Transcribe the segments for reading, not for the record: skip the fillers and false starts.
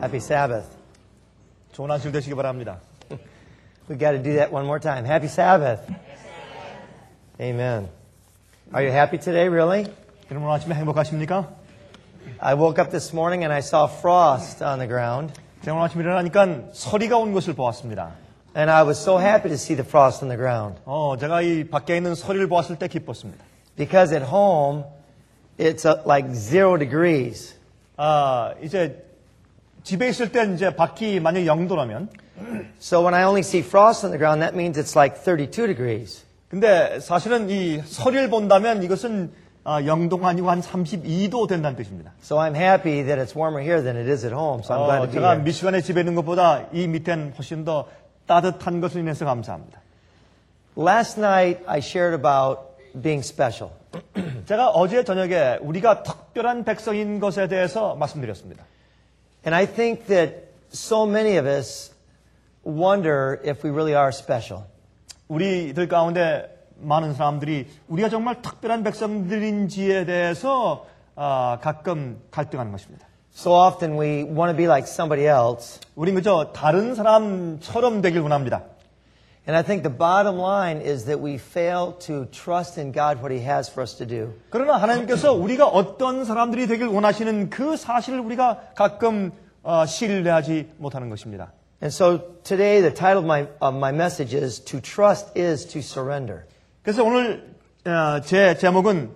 Happy Sabbath. 좋은 안식 되시기 바랍니다. We got to do that one more time. Happy Sabbath. Amen. Are you happy today, really? 여러분 오늘 아침에 행복하십니까? I woke up this morning and I saw frost on the ground. 제가 오늘 아침에 일어나니까 서리가 온 것을 보았습니다. And I was so happy to see the frost on the ground. 제가 이 밖에 있는 서리를 보았을 때 기뻤습니다. Because at home, it's like 0 degrees. 이제 집에 있을 때 이제 밖이 만약 0도라면 So when I only see frost on the ground, that means it's like 32 degrees. 근데 사실은 이 서리를 본다면 이것은 0도가 아니고 한 32도 된다는 뜻입니다. So I'm happy that it's warmer here than it is at home. So I'm glad to be 제가 here. 미시간에 집에 있는 것보다 이 밑엔 훨씬 더 따뜻한 것을 인해서 감사합니다. Last night I shared about being special. 제가 어제 저녁에 우리가 특별한 백성인 것에 대해서 말씀드렸습니다. And I think that so many of us wonder if we really are special. 우리들 가운데 많은 사람들이 우리가 정말 특별한 백성들인지에 대해서 가끔 갈등하는 것입니다. So often we want to be like somebody else. 우린 그저 다른 사람처럼 되길 원합니다. And I think the bottom line is that we fail to trust in God what He has for us to do. 그러나 하나님께서 우리가 어떤 사람들이 되길 원하시는 그 사실을 우리가 가끔 신뢰하지 못하는 것입니다. And so today the title of my message is To Trust is to Surrender. 그래서 오늘 제 제목은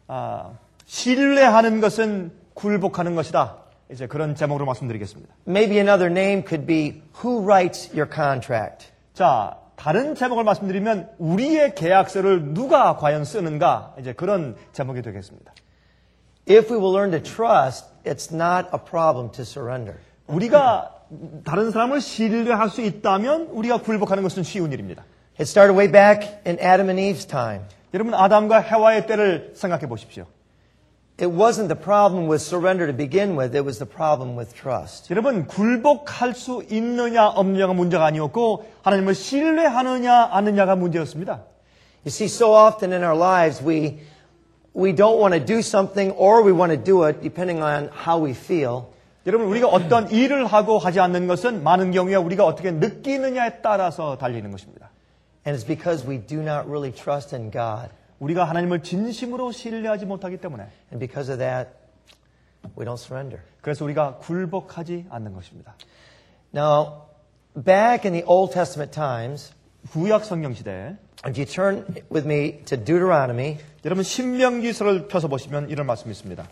신뢰하는 것은 굴복하는 것이다. 이제 그런 제목으로 말씀드리겠습니다. Maybe another name could be Who Writes Your Contract? 자, 다른 제목을 말씀드리면 우리의 계약서를 누가 과연 쓰는가? 이제 그런 제목이 되겠습니다. If we will learn to trust, it's not a problem to surrender. 우리가 다른 사람을 신뢰할 수 있다면 우리가 굴복하는 것은 쉬운 일입니다. It started way back in Adam and Eve's time. 여러분 아담과 헤와의 때를 생각해 보십시오. It wasn't the problem with surrender to begin with, it was the problem with trust. 여러분 굴복할 수 있느냐 없느냐가 문제가 아니었고 하나님을 신뢰하느냐 아느냐가 문제였습니다. You see, so often in our lives we don't want to do something or we want to do it depending on how we feel. 여러분 우리가 어떤 일을 하고 하지 않는 것은 많은 경우에 우리가 어떻게 느끼느냐에 따라서 달리는 것입니다. And it's because we do not really trust in God. 우리가 하나님을 진심으로 신뢰하지 못하기 때문에 And because of that, we don't surrender. 그래서 우리가 굴복하지 않는 것입니다. Now, back in the Old Testament times, 구약 성경 시대에 if you turn with me to Deuteronomy, 여러분 신명기서를 펴서 보시면 이런 말씀이 있습니다.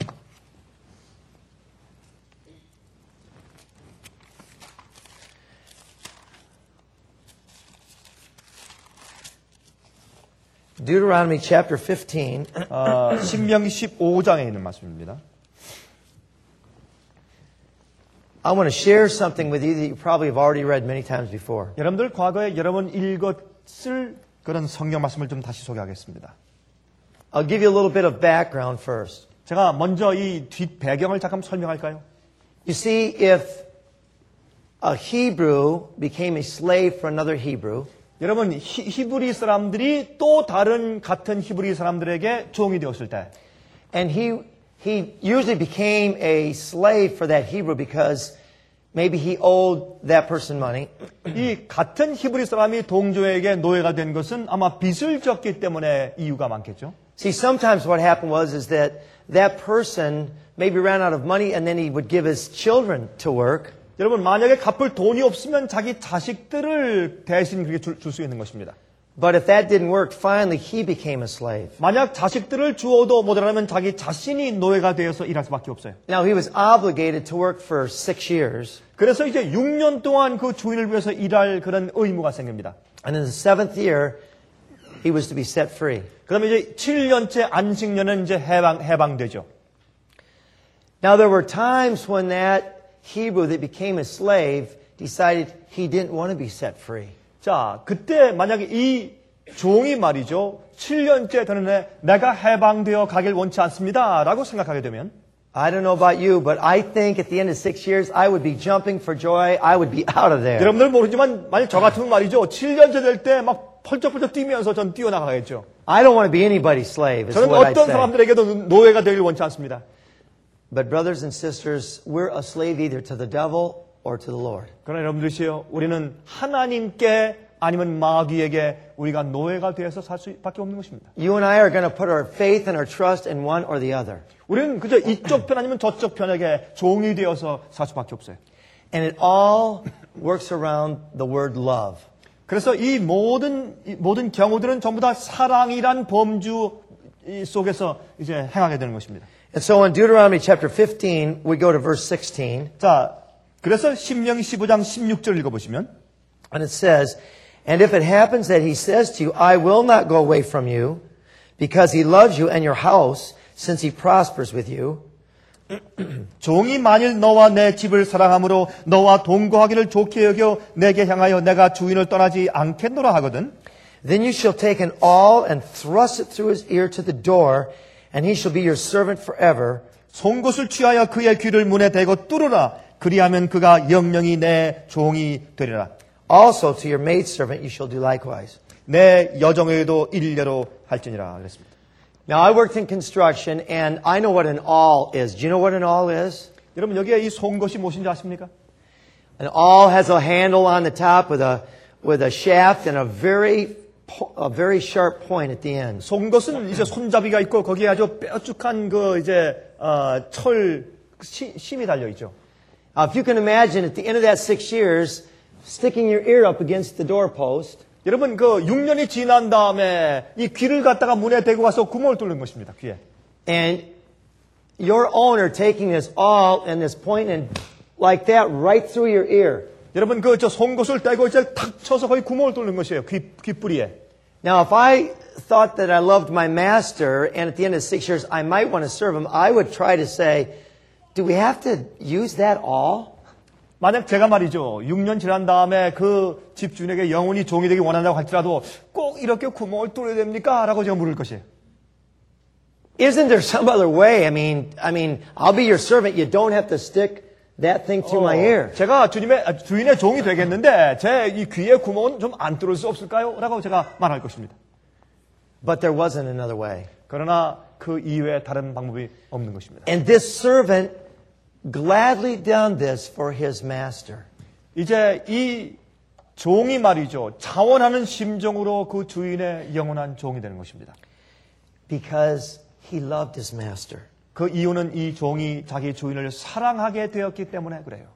Deuteronomy chapter 15. 신명기 15장에 있는 말씀입니다. I want to share something with you that you probably have already read many times before. 여러분들 과거에 여러 번 읽었을 그런 성경 말씀을 좀 다시 소개하겠습니다. I'll give you a little bit of background first. 제가 먼저 이 뒷 배경을 잠깐 설명할까요? You see, if a Hebrew became a slave for another Hebrew, 여러분 히브리 사람들이 또 다른 같은 히브리 사람들에게 종이 되었을 때 and he usually became a slave for that Hebrew because maybe he owed that person money. 이 같은 히브리 사람이 동조에게 노예가 된 것은 아마 빚을 졌기 때문에 이유가 많겠죠. See, sometimes what happened was that person maybe ran out of money and then he would give his children to work. 여러분 만약에 갚을 돈이 없으면 자기 자식들을 대신 그렇게 줄 수 있는 것입니다. But if that didn't work, finally he became a slave. 만약 자식들을 주어도 모자라면 자기 자신이 노예가 되어서 일할 수밖에 없어요. Now he was obligated to work for 6 years. 그래서 이제 6년 동안 그 주인을 위해서 일할 그런 의무가 생깁니다. And in the 7th year, he was to be set free. 그다음에 이제 7년째 안식년은 이제 해방되죠. Now there were times when that Hebrew that became a slave decided he didn't want to be set free. 자, 그때 만약에 이 종이 말이죠. 7년째 되는데 내가 해방되어 가길 원치 않습니다. 라고 생각하게 되면 I don't know about you, but I think at the end of 6 years, I would be jumping for joy. I would be out of there. 여러분들 모르지만 만약 저 같으면 말이죠. 7년째 될 때 막 펄쩍펄쩍 뛰면서 전 뛰어나가겠죠. I don't want to be anybody's slave, is 저는 what I'd 어떤 say. 사람들에게도 노예가 되길 원치 않습니다. But brothers and sisters, we're a slave either to the devil or to the Lord. 그러나 여러분들이시요, 우리는 하나님께 아니면 마귀에게 우리가 노예가 되어서 살 수밖에 없는 것입니다. You and I are going to put our faith and our trust in one or the other. 우리는 그저 이쪽 편 아니면 저쪽 편에게 종이 되어서 살 수밖에 없어요. And it all works around the word love. 그래서 이 모든 경우들은 전부 다 사랑이란 범주 속에서 이제 행하게 되는 것입니다. And so in Deuteronomy chapter 15, we go to verse 16. 자, 그래서 신명기 15장 16절 읽어보시면 And it says, And if it happens that he says to you, I will not go away from you, because he loves you and your house, since he prospers with you. 종이 만일 너와 내 집을 사랑함으로 너와 동거하기를 좋게 여겨 내게 향하여 내가 주인을 떠나지 않겠노라 하거든. Then you shall take an awl and thrust it through his ear to the door, and he shall be your servant forever. 송곳을 취하여 그의 귀를 문에 대고 뚫으라. 그리하면 그가 영영이 내 종이 되리라. Also to your maidservant you shall do likewise. 내 여정에도 일례로 할지니라 그랬습니다. Now I worked in construction and I know what an awl is. Do you know what an awl is? 여러분 여기에 이 송곳이 무엇인지 아십니까? An awl has a handle on the top with a shaft and a very sharp point at the end. 송곳은 이제 손잡이가 있고 거기에 아주 뾰족한 그 이제 철 심이 달려 있죠. If you can imagine at the end of that 6 years sticking your ear up against the doorpost. 여러분 그 6년이 지난 다음에 이 귀를 갖다가 문에 대고 가서 구멍을 뚫는 것입니다. 귀에. And your owner taking this awl and this point and like that right through your ear. 여러분 그 저 송곳을 떼고 이제 탁 쳐서 거의 구멍을 뚫는 것이에요. 귀뿌리에. Now if I thought that I loved my master and at the end of 6 years I might want to serve him, I would try to say, do we have to use that awl? 만약 제가 말이죠. 6년 지난 다음에 그 집주인에게 영원히 종이 되기 원한다고 할지라도 꼭 이렇게 구멍을 뚫어야 됩니까? 라고 제가 물을 것이에요. Isn't there some other way? I mean, I'll be your servant. You don't have to stick that thing through my ear. 제가 주인의 종이 되겠는데 제 이 귀에 구멍은 좀 안 뚫을 수 없을까요? 라고 제가 말할 것입니다. But there wasn't another way. 그러나 그 이외에 다른 방법이 없는 것입니다. And this servant gladly done this for his master. 이제 이 종이 말이죠. 자원하는 심정으로 그 주인의 영원한 종이 되는 것입니다. Because he loved his master. 그 이유는 이 종이 자기 주인을 사랑하게 되었기 때문에 그래요.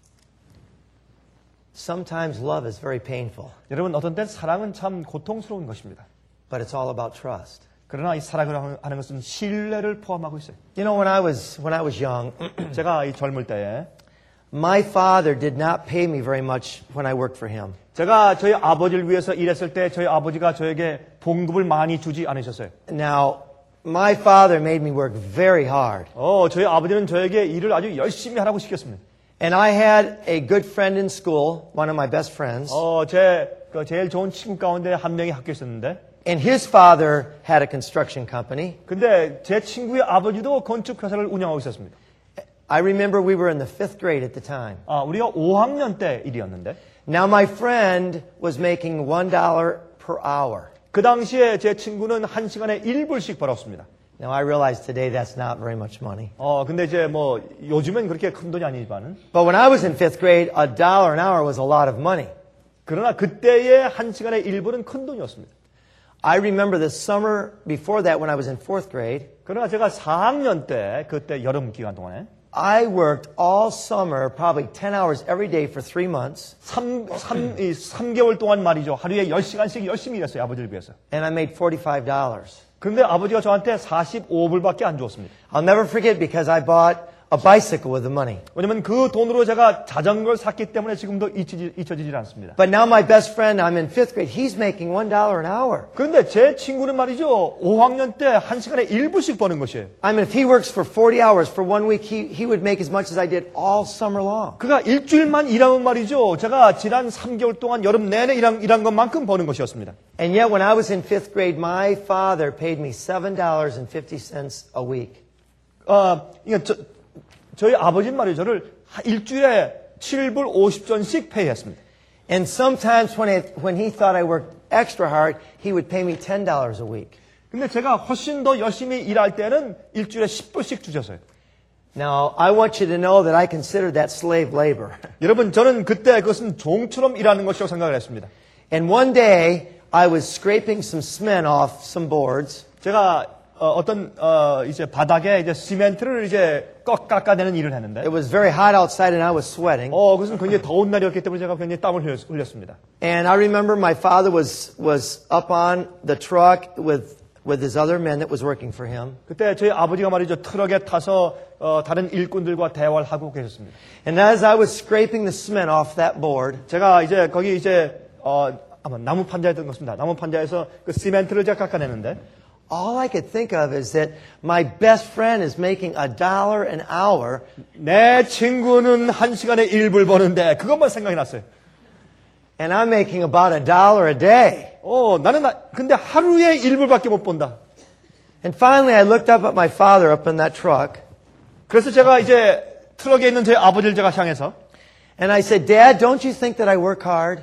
Sometimes love is very painful. 여러분 어떤 때 사랑은 참 고통스러운 것입니다. But it's all about trust. 그러나 이 사랑을 하는 것은 신뢰를 포함하고 있어요. You know, when I was young, 제가 이 젊을 때에 my father did not pay me very much when I worked for him. 제가 저희 아버지를 위해서 일했을 때 저희 아버지가 저에게 봉급을 많이 주지 않으셨어요. Now, my father made me work very hard. 저희 아버지는 저에게 일을 아주 열심히 하라고 시켰습니다. And I had a good friend in school, one of my best friends. 제일 좋은 친구 가운데 한 명이 학교에 있었는데 And his father had a construction company. 근데 제 친구의 아버지도 건축 회사를 운영하고 있었습니다. I remember we were in the 5th grade at the time. 우리가 5학년 때 일이었는데 Now my friend was making $1 per hour. 그 당시에 제 친구는 한 시간에 1불씩 벌었습니다. Now I realize today that's not very much money. 근데 이제 뭐 요즘엔 그렇게 큰 돈이 아니지만은. But when I was in 5th grade, $1 an hour was a lot of money. 그러나 그때의 한 시간에 1불은 큰 돈이었습니다. I remember the summer before that when I was in 4th grade. 그러나 제가 4학년 때 그때 여름 기간 동안에 I worked all summer, probably 10 hours every day for 3 months. 3개월 동안 말이죠. 하루에 10시간씩 열심히 일했어요. 아버지를 위해서. And I made $45. 그런데 아버지가 저한테 45불밖에 안 주었습니다. I'll never forget because I bought a bicycle with the money. 왜냐면 그 돈으로 제가 자전거를 샀기 때문에 지금도 잊혀지질 않습니다. But now my best friend, I'm in 5th grade, he's making $1 an hour. 그런데 제 친구는 말이죠. 5학년 때 한 시간에 1불씩 버는 것이에요. I mean, if he works for 40 hours for 1 week, he would make as much as I did all summer long. 그가 일주일만 일하면 말이죠. 제가 지난 3개월 동안 여름 내내 일한 것만큼 버는 것이었습니다. And yet when I was in 5th grade, my father paid me $7.50 a week. 저희 아버지는 말이죠. 저를 일주일에 7불 50전씩 페이했습니다. And sometimes when he thought I worked extra hard, he would pay me $10 a week. 근데 제가 훨씬 더 열심히 일할 때는 일주일에 10불씩 주셨어요. Now, I want you to know that I considered that slave labor. 여러분, 저는 그때 그것은 종처럼 일하는 것이라고 생각을 했습니다. And one day, I was scraping some cement off some boards. 제가 이제 바닥에 이제 시멘트를 이제 깎아내는 일을 했는데. It was very hot outside and I was sweating. 그것은 굉장히 더운 날이었기 때문에 제가 굉장히 땀을 흘렸습니다. And I remember my father was up on the truck with his other men that was working for him. 그때 저희 아버지가 말이죠, 트럭에 타서 다른 일꾼들과 대화를 하고 계셨습니다. And as I was scraping the cement off that board, 제가 이제 거기 이제 아마 나무 판자였던 것 같습니다. 나무 판자에서 그 시멘트를 제가 깎아내는데. all I could think of is that my best friend is making $1 an hour. 내 친구는 1시간에 1불 버는데 그것만 생각이 났어요. And I'm making about $1 a day. 나는 근데 하루에 1불밖에 못 번다. And finally I looked up at my father up in that truck. 그래서 제가 이제 트럭에 있는 제 아버지를 제가 향해서 And I said, Dad, don't you think that I work hard?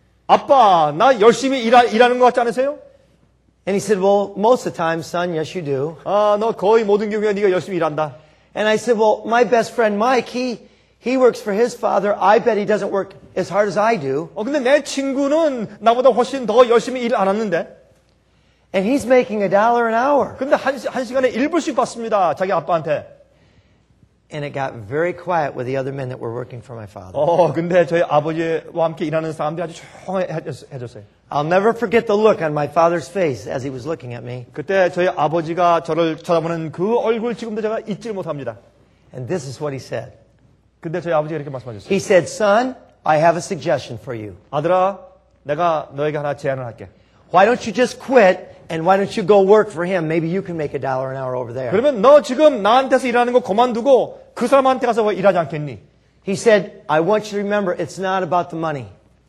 아빠, 나 열심히 일하는 것 같지 않으세요? And he said, well, most of the time, son, yes, you do. 너 거의 모든 경우에 네가 열심히 일한다. And I said, well, my best friend Mike, he works for his father. I bet he doesn't work as hard as I do. 근데 내 친구는 나보다 훨씬 더 열심히 일 안 하는데. And he's making $1 an hour. 근데 한 시간에 1불씩 받습니다. 자기 아빠한테. And it got very quiet with the other men that were working for my father. 근데 저희 아버지와 함께 일하는 사람들이 아주 조용해졌어요. I'll never forget the look on my father's face as he was looking at me. 그때 저희 아버지가 저를 쳐다보는 그 얼굴 지금도 제가 잊지를 못합니다. And this is what he said. 근데 저희 아버지가 이렇게 말씀하셨어요. He said, son, I have a suggestion for you. 아들아, 내가 너에게 하나 제안을 할게. Why don't you just quit and why don't you go work for him? Maybe you can make $1 an hour over there. 그러면 너 지금 나한테서 일하는 거 그만두고 그 사람한테 가서 왜 일하지 않겠니? He said, I want you to remember, it's not about the money.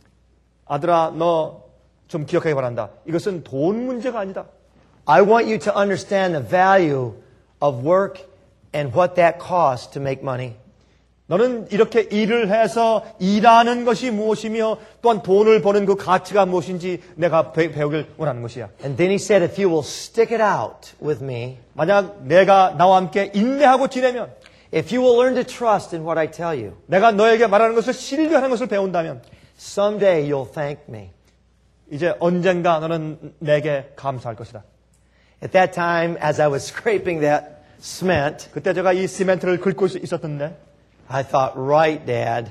아들아, 너 좀 기억하기 바란다. 이것은 돈 문제가 아니다. I want you to understand the value of work and what that costs to make money. 너는 이렇게 일을 해서 일하는 것이 무엇이며 또한 돈을 버는 그 가치가 무엇인지 내가 배우길 원하는 것이야. And then he said, if you will stick it out with me, 만약 내가 나와 함께 인내하고 지내면, if you will learn to trust in what I tell you, 내가 너에게 말하는 것을 신뢰하는 것을 배운다면, someday you'll thank me. 이제 언젠가 너는 내게 감사할 것이다. At that time, as I was scraping that cement, 그때 제가 이 시멘트를 긁고 있었던데, I thought, right, Dad.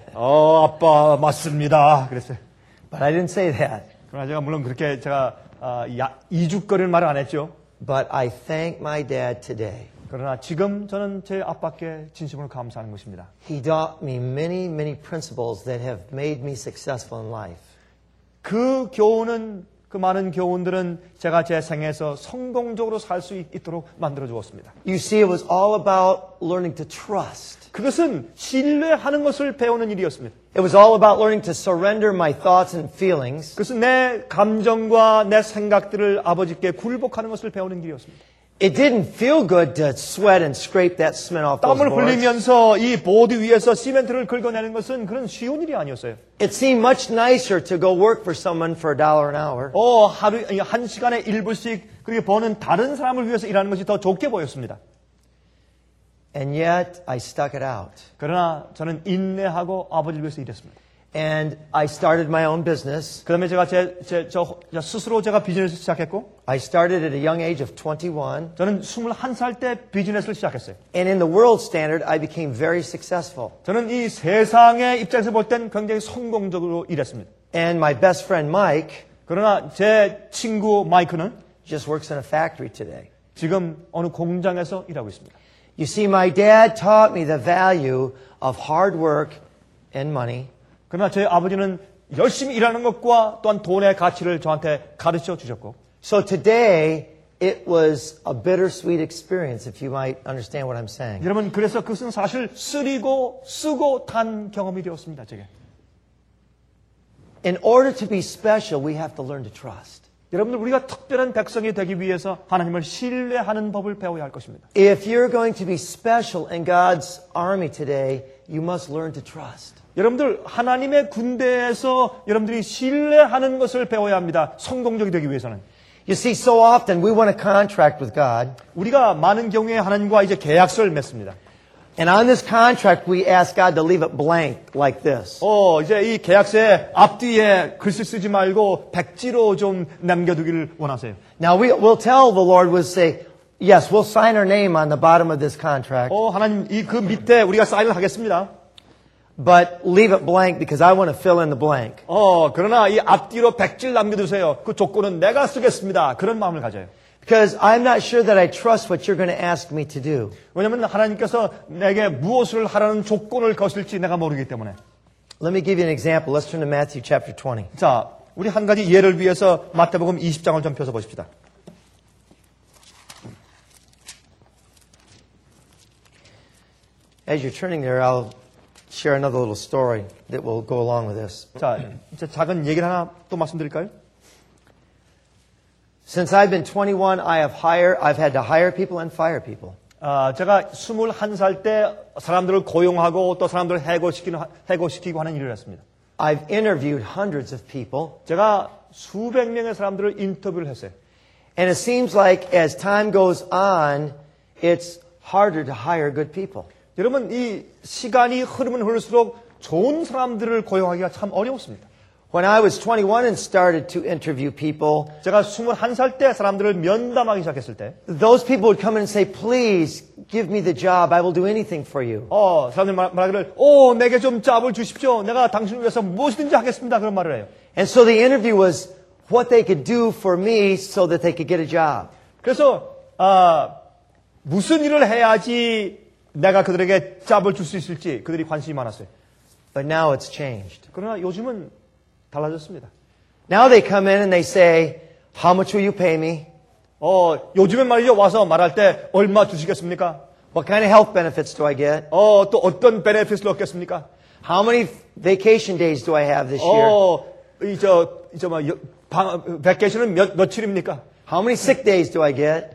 아빠 맞습니다. 그랬어요. But I didn't say that. 그러나 제가 물론 그렇게 제가 이죽거리는 말을 안 했죠. But I thank my dad today. 그러나 지금 저는 제 아빠께 진심으로 감사하는 것입니다. He taught me many, many principles that have made me successful in life. 그 교훈은, 그 많은 교훈들은 제가 제 생에서 성공적으로 살 수 있도록 만들어 주었습니다. You see, it was all about learning to trust. 그것은 신뢰하는 것을 배우는 일이었습니다. It was all about learning to surrender my thoughts and feelings. 그것은 내 감정과 내 생각들을 아버지께 굴복하는 것을 배우는 길이었습니다. It didn't feel good to sweat and scrape that cement off those 땀을 boards. 흘리면서 이 보드 위에서 시멘트를 긁어내는 것은 그런 쉬운 일이 아니었어요. It seemed much nicer to go work for someone for $1 an hour. 하루 한 시간에 1불씩 그렇게 버는 다른 사람을 위해서 일하는 것이 더 좋게 보였습니다. And yet, I stuck it out. 그러나 저는 인내하고 아버지를 위해서 일했습니다. And I started my own business. 그다음에 제가 저 스스로 제가 비즈니스를 시작했고, I started at a young age of 21. 저는 21살 때 비즈니스를 시작했어요. And in the world standard, I became very successful. 저는 이 세상의 입장에서 볼 땐 굉장히 성공적으로 일했습니다. And my best friend Mike 그러나 제 친구 마이크는 just works in a factory today. 지금 어느 공장에서 일하고 있습니다. You see, my dad taught me the value of hard work and money. 그러나 저희 아버지는 열심히 일하는 것과 또한 돈의 가치를 저한테 가르쳐 주셨고. So today, it was a bittersweet experience, if you might understand what I'm saying. 여러분, 그래서 그것은 사실 쓰리고 쓰고 단 경험이 되었습니다, 제게. In order to be special, we have to learn to trust. 여러분들, 우리가 특별한 백성이 되기 위해서 하나님을 신뢰하는 법을 배워야 할 것입니다. If you're going to be special in God's army today, you must learn to trust. 여러분들, 하나님의 군대에서 여러분들이 신뢰하는 것을 배워야 합니다. 성공적이 되기 위해서는. You see, so often we want a contract with God. 우리가 많은 경우에 하나님과 이제 계약서를 맺습니다. And on this contract, we ask God to leave it blank like this. 이제 이 계약서에 앞뒤에 글씨 쓰지 말고 백지로 좀 남겨두기를 원하세요. Now we'll tell the Lord, we'll say, yes, we'll sign our name on the bottom of this contract, 하나님 그 밑에 우리가 사인을 하겠습니다. but leave it blank because I want to fill in the blank. 그러나 이 앞뒤로 백지를 남겨두세요. 그 조건은 내가 쓰겠습니다. 그런 마음을 가져요. Because I'm not sure that I trust what you're going to ask me to do. 왜냐하면 하나님께서 내게 무엇을 하라는 조건을 거실지 내가 모르기 때문에. Let me give you an example. Let's turn to Matthew chapter 20. 자, 우리 한 가지 예를 위해서 마태복음 20장을 좀 펴서 보십시다. As you're turning there, I'll share another little story that will go along with this. 자, 이제 작은 얘기를 하나 또 말씀드릴까요? Since I've been 21, I've had to hire people and fire people. 제가 21살 때 사람들을 고용하고 또 사람들을 해고시키고 하는 일을 했습니다. I've interviewed hundreds of people. 제가 수백 명의 사람들을 인터뷰를 했어요. And it seems like as time goes on, it's harder to hire good people. 여러분, 이 시간이 흐르면 흐를수록 좋은 사람들을 고용하기가 참 어려웠습니다. When I was 21 and started to interview people, 제가 21살 때 사람들을 면담하기 시작했을 때 those people would come in and say, please give me the job. I will do anything for you. 사람들이 말하기를 내게 좀 잡을 주십시오. 내가 당신을 위해서 무엇이든지 하겠습니다. 그런 말을 해요. And so the interview was what they could do for me so that they could get a job. 그래서 무슨 일을 해야지 내가 그들에게 잡을 줄 수 있을지 그들이 관심이 많았어요. But now it's changed. 그러나 요즘은 달라졌습니다. Now they come in and they say, how much will you pay me? 요즘엔 말이죠. 와서 말할 때 얼마 주시겠습니까? What kind of health benefits do I get? 또 어떤 베네핏을 얻겠습니까? How many vacation days do I have this year? 베케이션은 며칠입니까? How many sick days do I get?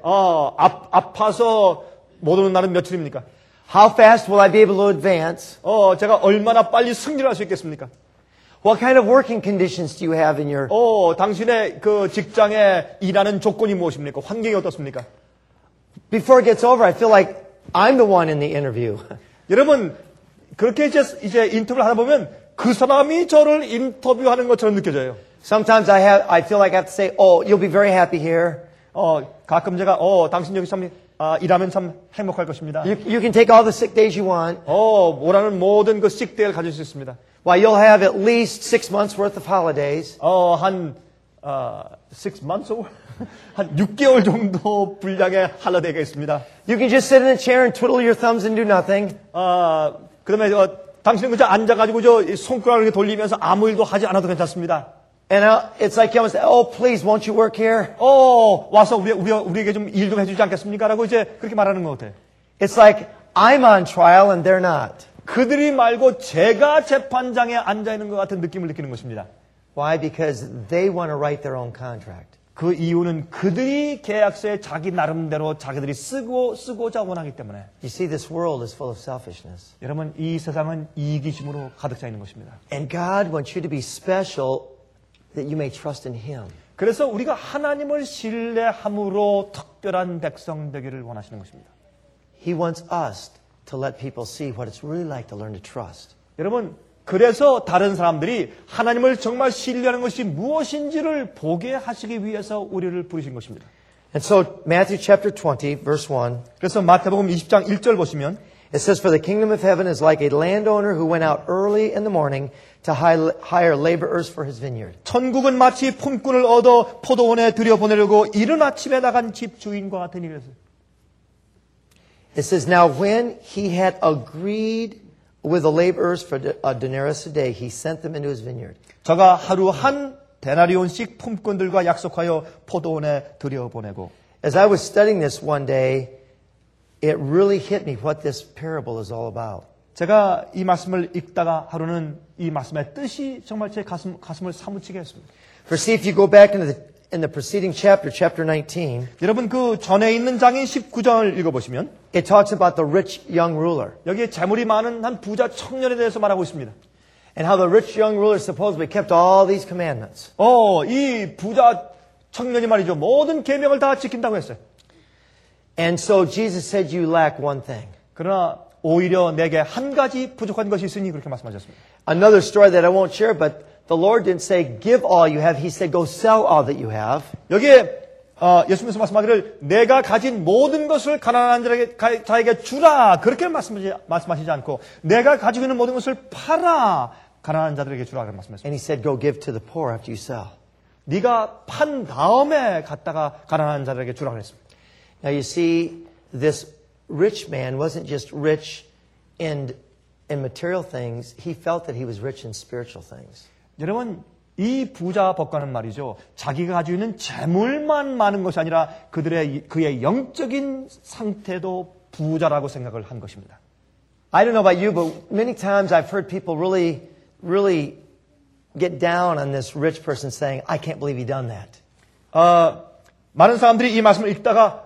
아파서 못 오는 날은 며칠입니까? How fast will I be able to advance? 제가 얼마나 빨리 승진할 수 있겠습니까? What kind of working conditions do you have in your... 당신의 그 직장에 일하는 조건이 무엇입니까? 환경이 어떻습니까? Before it gets over, I feel like I'm the one in the interview. 여러분, 그렇게 이제 인터뷰를 하다 보면 그 사람이 저를 인터뷰하는 것처럼 느껴져요. Sometimes I feel like I have to say, oh, you'll be very happy here. 가끔 제가, 당신 여기 참, 일하면 참 행복할 것입니다. You can take all the sick days you want. 원하는 모든 그 식대를 가질 수 있습니다. Why, you'll have at least 6 months worth of holidays. 한 6 months or 한 6개월 정도 분량의 할러데이가 있습니다. You can just sit in a chair and twiddle your thumbs and do nothing. 그다음에 당신은 그저 앉아가지고 저 손가락을 이렇게 돌리면서 아무 일도 하지 않아도 괜찮습니다. And it's like you almost say, oh, please, won't you work here? 와서 우리에게 좀 일 좀 해주지 않겠습니까? 라고 이제 그렇게 말하는 것 같아요. It's like I'm on trial and they're not. 그들이 말고 제가 재판장에 앉아 있는 것 같은 느낌을 느끼는 것입니다. Why? Because they want to write their own contract. 그 이유는 그들이 계약서에 자기 나름대로 자기들이 쓰고자 원하기 때문에. You see, this world is full of selfishness. 여러분, 이 세상은 이기심으로 가득 차 있는 것입니다. And God wants you to be special that you may trust in Him. 그래서 우리가 하나님을 신뢰함으로 특별한 백성 되기를 원하시는 것입니다. He wants us to let people see what it's really like to learn to trust. 여러분, 그래서 다른 사람들이 하나님을 정말 신뢰하는 것이 무엇인지를 보게 하시기 위해서 우리를 부르신 것입니다. And so Matthew chapter 20, verse 1. 그래서 마태복음 20장 1절 보시면 It says, For the kingdom of heaven is like a landowner who went out early in the morning to hire laborers for his vineyard. 천국은 마치 품꾼을 얻어 포도원에 들여보내려고 이른 아침에 나간 집 주인과 같은 일이었어요. It says, Now when he had agreed with the laborers for a denarius a day, he sent them into his vineyard. 저가 하루 한 데나리온씩 품꾼들과 약속하여 포도원에 들여보내고. As I was studying this one day, it really hit me what this parable is all about. 제가 이 말씀을 읽다가 하루는 이 말씀의 뜻이 정말 제 가슴을 사무치게 했습니다. For see, if you go back in the preceding chapter, chapter 19, 여러분 그 전에 있는 장인 19장을 읽어보시면 it talks about the rich young ruler. 여기에 재물이 많은 한 부자 청년에 대해서 말하고 있습니다. And how the rich young ruler supposedly kept all these commandments. 이 부자 청년이 말이죠. 모든 계명을 다 지킨다고 했어요. And so Jesus said, you lack one thing. 그러나 오히려 내게 한 가지 부족한 것이 있으니 그렇게 말씀하셨습니다. Another story that I won't share, but the Lord didn't say, give all you have. He said, go sell all that you have. 여기에 예수님께서 말씀하기를 내가 가진 모든 것을 가난한 자에게 주라 그렇게 말씀하시지 않고 내가 가지고 있는 모든 것을 팔아 가난한 자들에게 주라 그렇게 말씀하셨습니다. And he said, go give to the poor after you sell. 네가 판 다음에 갔다가 가난한 자들에게 주라 그랬습니다. Now you see, this rich man wasn't just rich in material things. He felt that he was rich in spiritual things. 여러분, 이 부자 법관은 말이죠. 자기가 가지고 있는 재물만 많은 것이 아니라 그의 영적인 상태도 부자라고 생각을 한 것입니다. I don't know about you, but many times I've heard people really get down on this rich person saying, I can't believe he done that. 많은 사람들이 이 말씀을 읽다가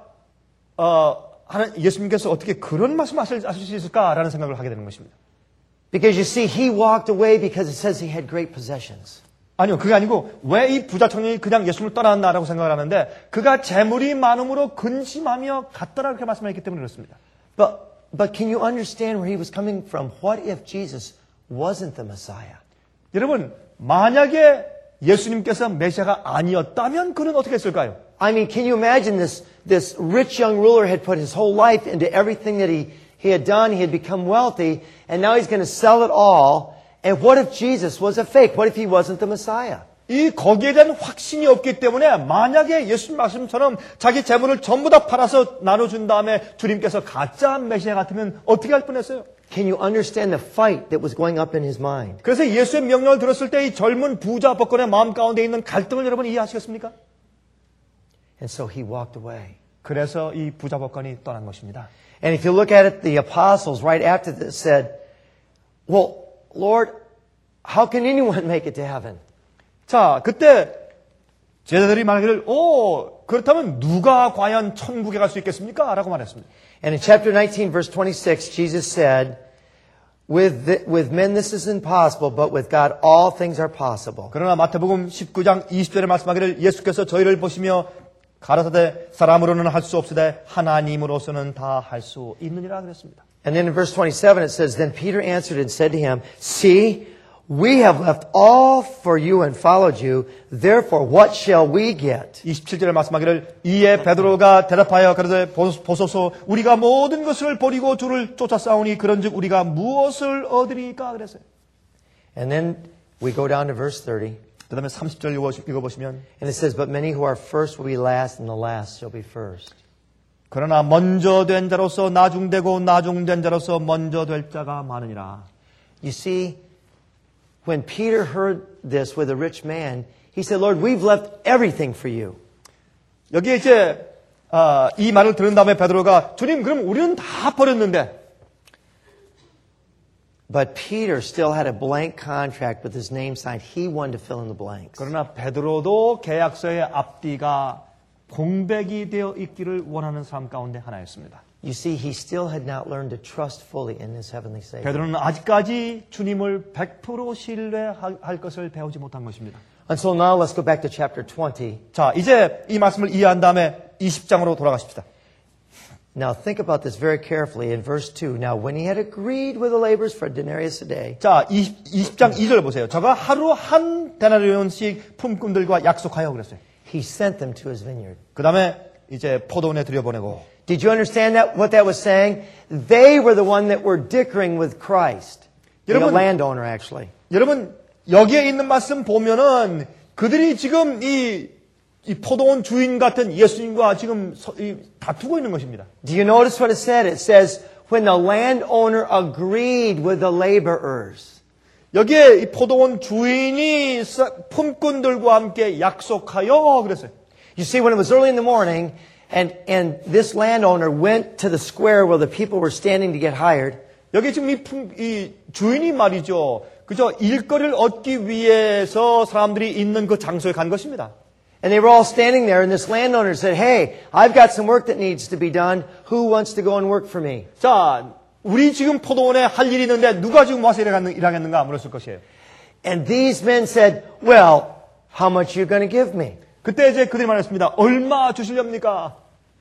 예수님께서 어떻게 그런 말씀하실 수 있을까라는 생각을 하게 되는 것입니다. Because you see, he walked away because it says he had great possessions. 아니요, 그게 아니고 왜 이 부자 청년이 그냥 예수님을 떠났나라고 생각을 하는데 그가 재물이 많음으로 근심하며 갔더라 그렇게 말씀했기 때문에 그렇습니다. But can you understand where he was coming from? What if Jesus wasn't the Messiah? 여러분, 만약에 예수님께서 메시아가 아니었다면 그는 어떻게 했을까요? I mean, can you imagine this rich young ruler had put his whole life into everything that he had done. He had become wealthy, and now he's going to sell it all. And what if Jesus was a fake? What if he wasn't the Messiah? 거기에 대한 확신이 없기 때문에 만약에 예수님 말씀처럼 자기 재물을 전부 다 팔아서 나눠준 다음에 주님께서 가짜 메시아 같으면 어떻게 할 뻔했어요? Can you understand the fight that was going up in his mind? 그래서 예수의 명령을 들었을 때 이 젊은 부자 법관의 마음 가운데 있는 갈등을 여러분 이해하시겠습니까? And so he walked away. 그래서 이 부자 법관이 떠난 것입니다. And if you look at it, the apostles right after this said, well, Lord, how can anyone make it to heaven? 자, 그때 제자들이 말하기를 그렇다면 누가 과연 천국에 갈 수 있겠습니까? 라고 말했습니다. And in chapter 19, verse 26, Jesus said, with men this is impossible, but with God all things are possible. 그러나 마태복음 19장 20절에 말씀하기를 예수께서 저희를 보시며 가라사대 사람으로는 할 수 없으되 하나님으로서는 다 할 수 있느니라 그랬습니다. And then in verse 27 it says, Then Peter answered and said to him, See, we have left all for you and followed you. Therefore, what shall we get? 27절에 말씀하기를 이에 베드로가 대답하여 그러되 보소서 우리가 모든 것을 버리고 주를 쫓아싸우니 그런즉 우리가 무엇을 얻으리까 그랬어요. And then we go down to verse 30. 그 다음에 30절 읽어보시면 And it says, But many who are first will be last, and the last shall be first. 그러나 먼저 된 자로서 나중되고 나중된 자로서 먼저 될 자가 많으니라. You see, when Peter heard this with a rich man, he said, Lord, we've left everything for you. 여기에 이제 이 말을 들은 다음에 베드로가 주님 그럼 우리는 다 버렸는데 But Peter still had a blank contract with his name signed. He wanted to fill in the blanks. 그러나 베드로도 계약서의 앞뒤가 공백이 되어 있기를 원하는 사람 가운데 하나였습니다. You see, he still had not learned to trust fully in his heavenly Savior. 베드로는 아직까지 주님을 100% 신뢰할 것을 배우지 못한 것입니다. And so now let's go back to chapter 20. 자, 이제 이 말씀을 이해한 다음에 20장으로 돌아가십시다. Now think about this very carefully in verse 2. Now when he had agreed with the laborers for a denarius a day. 자, 20장 2절 보세요. 저가 하루 한 데나리온씩 품꾼들과 약속하여 그랬어요. He sent them to his vineyard. 그 다음에 이제 포도원에 들여보내고. Did you understand that? What that was saying? They were the one that were dickering with Christ. The landowner, actually. 여러분, 여기에 있는 말씀 보면은 그들이 지금 이 포도원 주인 같은 예수님과 지금 다투고 있는 것입니다. Do you notice what it said? It says, when the landowner agreed with the laborers. 여기에 이 포도원 주인이 품꾼들과 함께 약속하여 그랬어요. You see, when it was early in the morning, and this landowner went to the square where the people were standing to get hired. 여기 지금 이 주인이 말이죠. 그저 일거리를 얻기 위해서 사람들이 있는 그 장소에 간 것입니다. And they were all standing there, and this landowner said, Hey, I've got some work that needs to be done. Who wants to go and work for me? 자, 우리 지금 포도원에 할 일이 있는데 누가 지금 와서 일하겠는가 물었을 것이에요. And these men said, Well, how much are you going to give me? 그때 이제 그들이 말했습니다. 얼마 주시렵니까?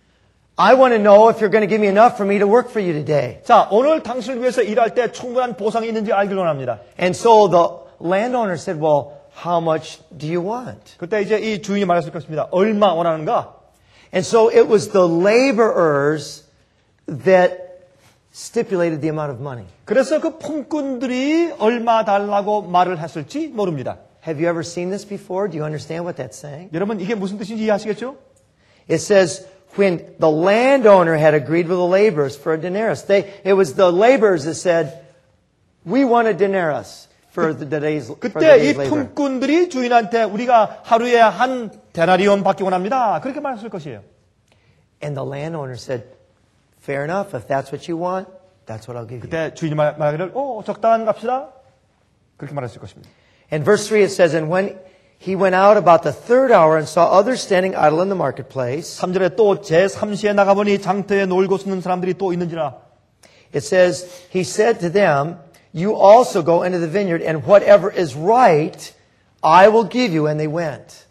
I want to know if you're going to give me enough for me to work for you today. 자, 오늘 당신을 위해서 일할 때 충분한 보상이 있는지 알기를 원합니다. And so the landowner said, well, how much do you want? 그때 이제 이 주인이 말했을 것입니다. 얼마 원하는가? And so it was the laborers that stipulated the amount of money. 그래서 그 품꾼들이 얼마 달라고 말을 했을지 모릅니다. Have you ever seen this before? Do you understand what that's saying? 여러분 이게 무슨 뜻인지 이해하시겠죠? It says when the landowner had agreed with the laborers for a denarius. It was the laborers that said, we want a denarius for the day's 그때 이 labor. 품꾼들이 주인한테 우리가 하루에 한 데나리온 받기 원합니다. 그렇게 말했을 것이에요. And the landowner said, fair enough. If that's what you want, that's what I'll give you. 그때 주인이 말하기를 적당한 값이다. 그렇게 말했을 것입니다. In verse 3 it says, and when he went out about the third hour and saw others standing idle in the marketplace. 3절에 또 제3시에 나가보니 장터에 놀고 쓰는 사람들이 또 있는지라. It says, he said to them, you also go into the vineyard, and whatever is right, I will give you. And they went.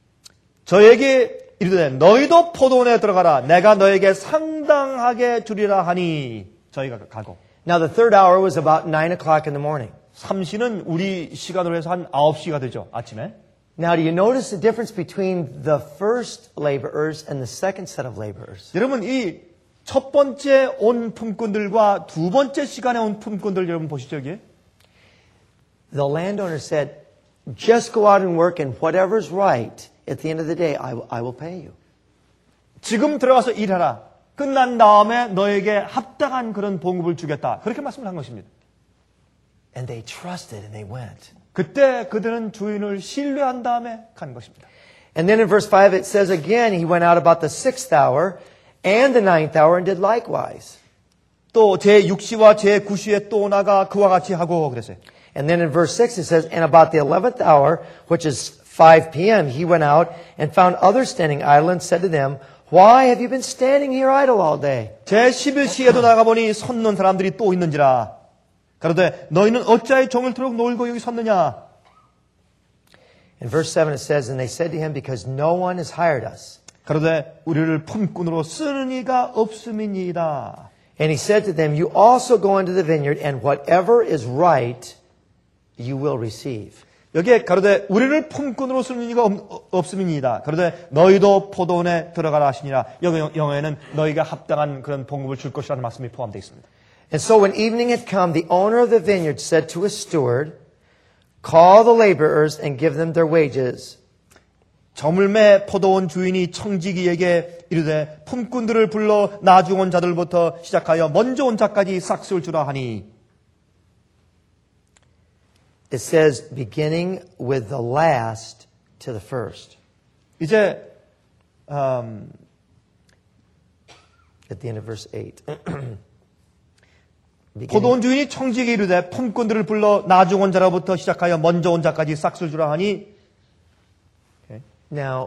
저에게 이르되 너희도 포도원에 들어가라. 내가 너에게 상당하게 주리라 하니 저희가 가고. Now the third hour was about 9 o'clock in the morning. 3시는 우리 시간으로 해서 한 9시가 되죠. 아침에. Now do you notice the difference between the first laborers and the second set of laborers? 여러분 이 첫 번째 온 품꾼들과 두 번째 시간에 온 품꾼들 여러분 보시죠 여기. The landowner said, just go out and work, and whatever's right, at the end of the day, I will pay you. 지금 들어가서 일하라. 끝난 다음에 너에게 합당한 그런 봉급을 주겠다. 그렇게 말씀을 한 것입니다. And they trusted and they went. 그때 그들은 주인을 신뢰한 다음에 간 것입니다. And then in verse 5 it says again, he went out about the 6th hour and the 9th hour and did likewise. 또 제6시와 제9시에 또 나가 그와 같이 하고 그랬어요. And then in verse 6 it says, and about the 11th hour, which is 5 p.m., he went out and found others standing idle and said to them, why have you been standing here idle all day? 제11시에도 나가보니 섰는 사람들이 또 있는지라. 그런데 너희는 어찌하여 종일토록 놀고 여기 섰느냐? In verse 7 it says, and they said to him, because no one has hired us. 그런데 우리를 품꾼으로 쓰는 이가 없음이니이다. And he said to them, you also go into the vineyard, and whatever is right, you will receive. 여기에 가로되 우리를 품꾼으로 쓰는 이가 없음이니이다. 그런데 너희도 포도원에 들어가라 하시니라. 여기 영어에는 너희가 합당한 그런 봉급을 줄 것이라는 말씀이 포함되어 있습니다. And so when evening had come, the owner of the vineyard said to his steward, call the laborers and give them their wages. 저물매 포도원 주인이 청지기에게 이르되 품꾼들을 불러 나중 온 자들부터 시작하여 먼저 온 자까지 싹쓸 주라 하니. It says, beginning with the last to the first. 이제 At the end of verse 8. 포도원 주인이 청지기에 이르되 품꾼들을 불러 나중 온 자로부터 시작하여 먼저 온 자까지 싹쓸 주라 하니. Now,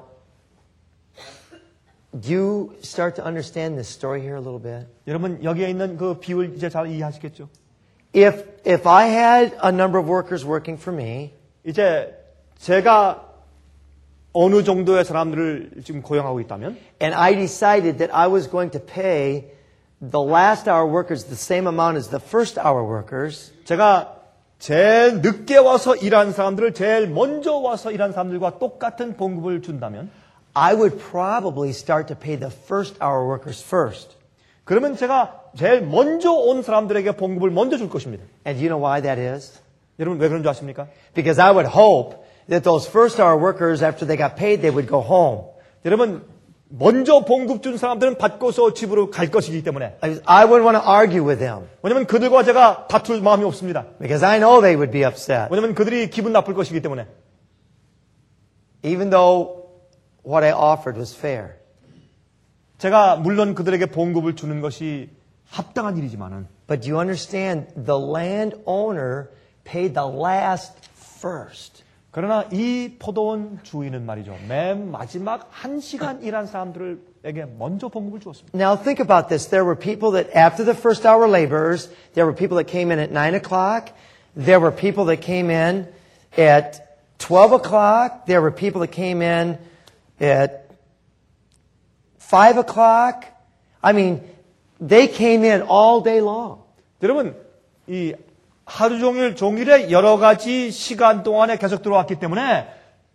do you start to understand this story here a little bit? 여러분 여기에 있는 그 비유를 이제 잘 이해하시겠죠? If I had a number of workers working for me, 이제 제가 어느 정도의 사람들을 지금 고용하고 있다면, and I decided that I was going to pay the last hour workers the same amount as the first hour workers, 제가 제일 늦게 와서 일하는 사람들을 제일 먼저 와서 일하는 사람들과 똑같은 봉급을 준다면, I would probably start to pay the first hour workers first. 그러면 제가 제일 먼저 온 사람들에게 봉급을 먼저 줄 것입니다. And do you know why that is? 여러분 왜 그런 줄 아십니까? Because I would hope that those first hour workers, after they got paid, they would go home. 여러분 먼저 봉급 준 사람들은 받고서 집으로 갈 것이기 때문에. I wouldn't want to argue with them. 왜냐하면 그들과 제가 다툴 마음이 없습니다. Because I know they would be upset. 왜냐하면 그들이 기분 나쁠 것이기 때문에. Even though what I offered was fair. 제가 물론 그들에게 봉급을 주는 것이 합당한 일이지만은. But do you understand? The landowner paid the last first. 그러나 이 포도원 주인은 말이죠. 맨 마지막 1시간 일한 사람들에게 먼저 봉급을 주었습니다. Now think about this. There were people that after the first hour laborers, there were people that came in at 9 o'clock. There were people that came in at 12 o'clock. There were people that came in at 5 o'clock. I mean, they came in all day long. 여러분, 이 하루 종일 종일에 여러 가지 시간 동안에 계속 들어왔기 때문에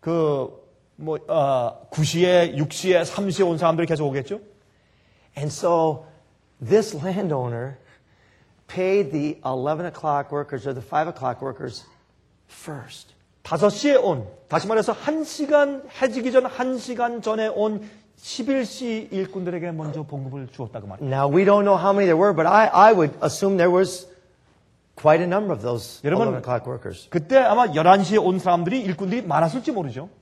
9시에, 6시에, 3시에 온 사람들이 계속 오겠죠? And so this landowner paid the 11 o'clock workers or the 5 o'clock workers first. 5시에 온, 다시 말해서 1시간, 해지기 전 1시간 전에 온 11시 일꾼들에게 먼저 봉급을 주었다고 말입니다. Now, we don't know how many there were, but I would assume there was quite a number of those 11 o'clock workers. 그때 아마 11시에 온 사람들이, 일꾼들이 많았을지 모르죠.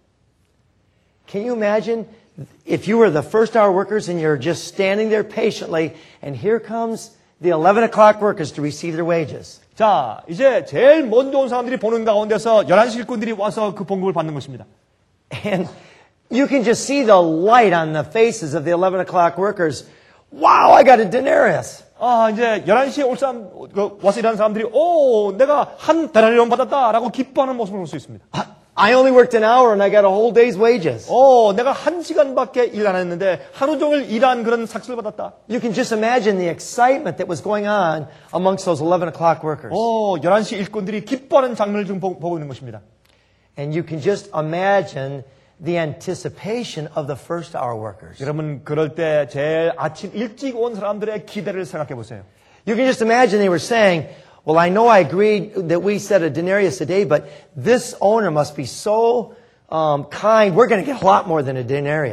Can you imagine if you were the first hour workers and you're just standing there patiently and here comes the 11 o'clock workers to receive their wages? 자, 이제 제일 먼저 온 사람들이 보는 가운데서 11시 일꾼들이 와서 그 봉급을 받는 것입니다. And you can just see the light on the faces of the 11 o'clock workers. Wow, I got a denarius. 이제 11시에 올 사람, 와서 일하는 사람들이, 내가 한 데나리온 받았다라고 기뻐하는 모습을 볼 수 있습니다. I only worked an hour and I got a whole day's wages. 내가 1시간밖에 일 안 했는데 하루 종일 일한 그런 삭스를 받았다. You can just imagine the excitement that was going on amongst those 11 o'clock workers. 11시 일꾼들이 기뻐하는 장면을 지금 보고 있는 것입니다. And you can just imagine the anticipation of the first hour workers. 여러분, 그럴 때 제일 아침 일찍 온 사람들의 기대를 생각해 보세요. You can just imagine they were saying, well, I know I agreed that we said a denarius a day, but this owner must be so kind. We're going to get a lot more than a denarius.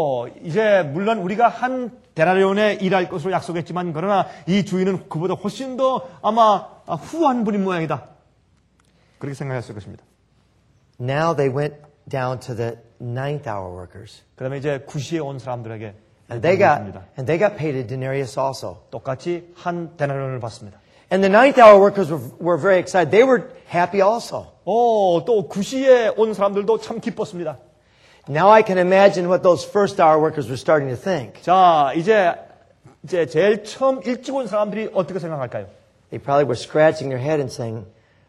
이제 물론 우리가 한 데나리온에 일할 것으로 약속했지만 그러나 이 주인은 그보다 훨씬 더 아마 후한 분인 모양이다. 그렇게 생각했을 것입니다. Now they went down to the 9th hour workers. 그다음에 이제 9시에 온 사람들에게 And they got paid a denarius also. 똑같이 한 데나리온을 받습니다. And the 9th hour workers were very excited. They were happy also. 또 9시에 온 사람들도 참 기뻤습니다. Now I can imagine what those first hour workers were starting to think. 자, 이제 제일 처음 일찍 온 사람들이 어떻게 생각할까요? They probably were scratching their head and saying,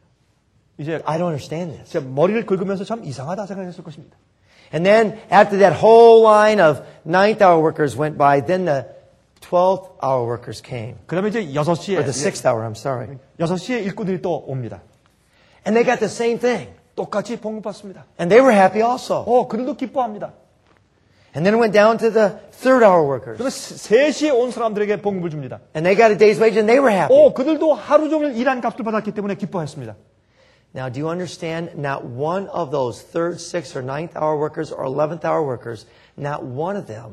이제 I don't understand this. 머리를 긁으면서 참 이상하다 생각했을 것입니다. And then after that whole line of 9th hour workers went by, then the 12th hour workers came. 그다음에 이제 6시에 Or the 6th hour, I'm sorry. 6시에 일꾼들이 또 옵니다. And they got the same thing. 똑같이 봉급 받습니다. And they were happy also. 그들도 기뻐합니다. And then it went down to the 3rd hour workers. 그러면 3시에 온 사람들에게 봉급을 줍니다. And they got a day's wage and they were happy. 그들도 하루 종일 일한 값을 받았기 때문에 기뻐했습니다. Now, do you understand? Not one of those 3rd, 6th, or 9th hour workers or 11th hour workers, not one of them